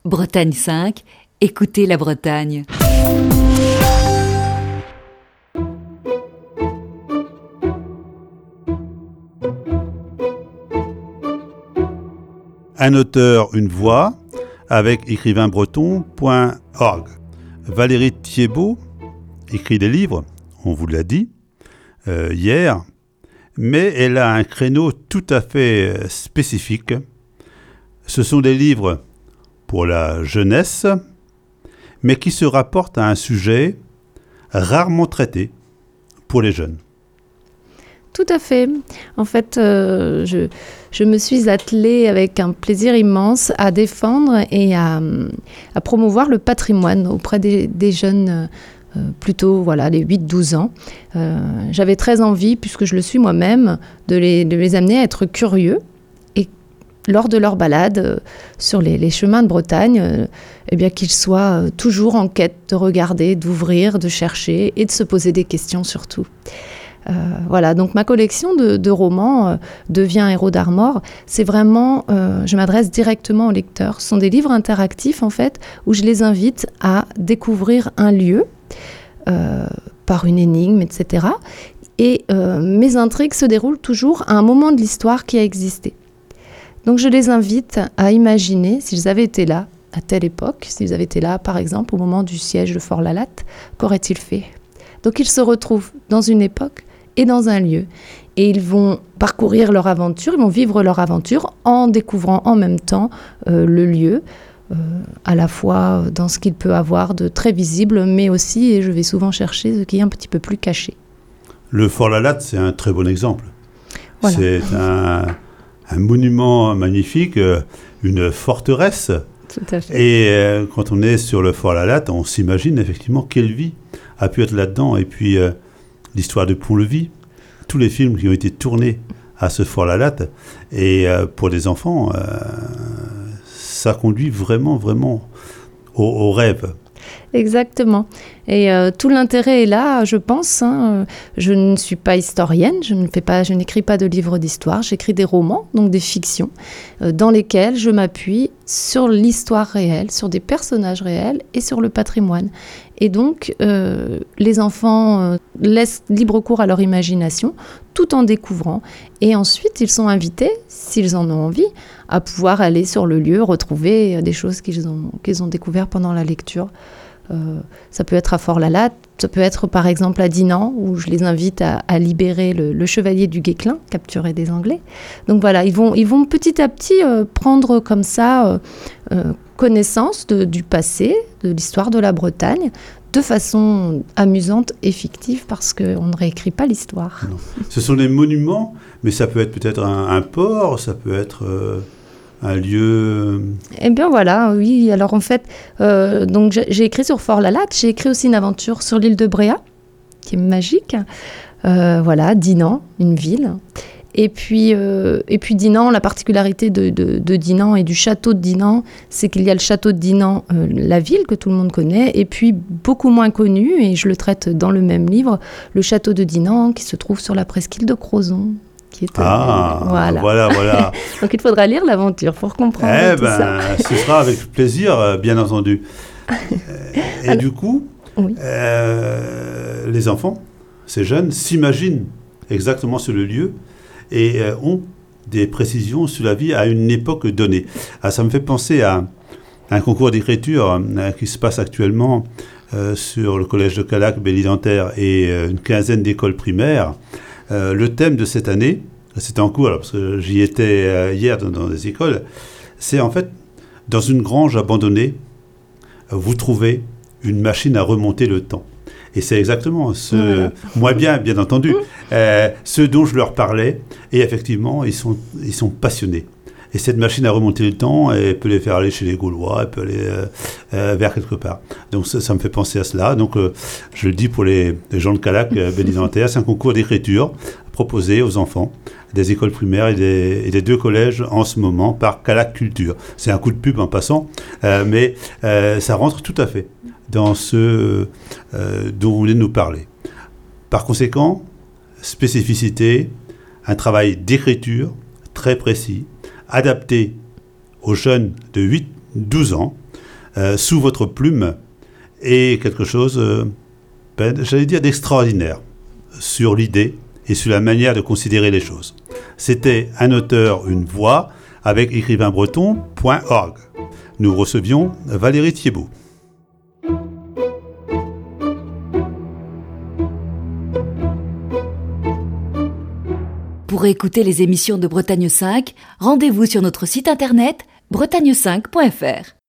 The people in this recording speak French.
Bretagne 5, écoutez la Bretagne. Un auteur, une voix, avec écrivainbreton.org. Valérie Thiebaud écrit des livres, on vous l'a dit hier, mais elle a un créneau tout à fait spécifique. Ce sont des livres pour la jeunesse, mais qui se rapportent à un sujet rarement traité pour les jeunes. Tout à fait. En fait, je me suis attelée avec un plaisir immense à défendre et à promouvoir le patrimoine auprès des jeunes, plutôt les 8-12 ans. J'avais très envie, puisque je le suis moi-même, de les amener à être curieux. Et lors de leur balade sur les chemins de Bretagne, qu'ils soient toujours en quête de regarder, d'ouvrir, de chercher et de se poser des questions surtout. Donc ma collection de romans devient un héros d'Armor. C'est vraiment, je m'adresse directement aux lecteurs. Ce sont des livres interactifs en fait, où je les invite à découvrir un lieu par une énigme, etc. Et mes intrigues se déroulent toujours à un moment de l'histoire qui a existé. Donc je les invite à imaginer s'ils avaient été là à telle époque, s'ils avaient été là par exemple au moment du siège de Fort-la-Latte, qu'auraient-ils fait ? Donc ils se retrouvent dans une époque et dans un lieu. Et ils vont parcourir leur aventure, ils vont vivre leur aventure en découvrant en même temps le lieu, à la fois dans ce qu'il peut avoir de très visible, mais aussi, et je vais souvent chercher, ce qui est un petit peu plus caché. Le Fort-la-Latte, c'est un très bon exemple. Voilà. C'est un monument magnifique, une forteresse. Tout à fait. Et quand on est sur le Fort-la-Latte, on s'imagine effectivement quelle vie a pu être là-dedans. Et puis l'histoire de Pont-Levis, tous les films qui ont été tournés à ce Fort-la-Latte, et pour les enfants, ça conduit vraiment, vraiment au rêve. Exactement. Et tout l'intérêt est là, je pense. Je ne suis pas historienne, je n'écris pas de livres d'histoire, j'écris des romans, donc des fictions, dans lesquelles je m'appuie sur l'histoire réelle, sur des personnages réels et sur le patrimoine. Et donc, les enfants laissent libre cours à leur imagination, tout en découvrant. Et ensuite, ils sont invités, s'ils en ont envie, à pouvoir aller sur le lieu, retrouver des choses qu'ils ont découvertes pendant la lecture. Ça peut être à Fort-la-Latte, ça peut être par exemple à Dinan, où je les invite à libérer le chevalier du Guesclin, capturé des Anglais. Donc voilà, ils vont petit à petit prendre comme ça connaissance du passé, de l'histoire de la Bretagne, de façon amusante et fictive, parce qu'on ne réécrit pas l'histoire. Non. Ce sont des monuments, mais ça peut être peut-être un port, ça peut être un lieu... Eh bien voilà, oui. Alors en fait, donc j'ai écrit sur Fort-la-Latte, j'ai écrit aussi une aventure sur l'île de Bréhat, qui est magique. Dinan, une ville. Et puis Dinan, la particularité de Dinan et du château de Dinan, c'est qu'il y a le château de Dinan, la ville que tout le monde connaît, et puis beaucoup moins connu, et je le traite dans le même livre, le château de Dinan qui se trouve sur la presqu'île de Crozon. Voilà. Donc il faudra lire l'aventure pour comprendre tout ça. Ce sera avec plaisir, bien entendu. Et du coup, oui. Les enfants, ces jeunes, s'imaginent exactement sur le lieu et ont des précisions sur la vie à une époque donnée. Ça me fait penser à un concours d'écriture qui se passe actuellement sur le collège de Callac, Belle-Île-en-Terre et une quinzaine d'écoles primaires. Le thème de cette année, c'est en cours, parce que j'y étais hier dans des écoles, c'est en fait, dans une grange abandonnée, vous trouvez une machine à remonter le temps. Et c'est exactement moi bien entendu, ce dont je leur parlais, et effectivement, ils sont passionnés. Et cette machine à remonter le temps, elle peut les faire aller chez les Gaulois, elle peut aller vers quelque part. Donc ça me fait penser à cela. Donc je le dis pour les gens de Callac, Belle-Île-en-Terre, c'est un concours d'écriture proposé aux enfants des écoles primaires et des deux collèges en ce moment par Callac Culture. C'est un coup de pub en passant, mais ça rentre tout à fait dans ce dont vous voulez nous parler. Par conséquent, spécificité, un travail d'écriture très précis, adapté aux jeunes de 8-12 ans, sous votre plume est quelque chose, j'allais dire, d'extraordinaire sur l'idée et sur la manière de considérer les choses. C'était Un auteur, une voix avec écrivainbreton.org. Nous recevions Valérie Thiebaud. Pour écouter les émissions de Bretagne 5, rendez-vous sur notre site internet bretagne5.fr.